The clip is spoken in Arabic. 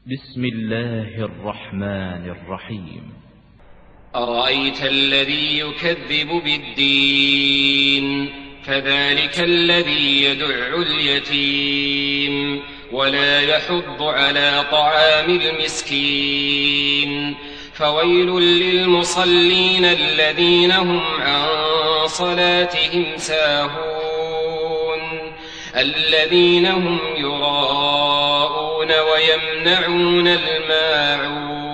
بسم الله الرحمن الرحيم. أرأيت الذي يكذب بالدين فذلك الذي يدع اليتيم ولا يحض على طعام المسكين فويل للمصلين الذين هم عن صلاتهم ساهون الذين هم يراءون ويمنعون الماعون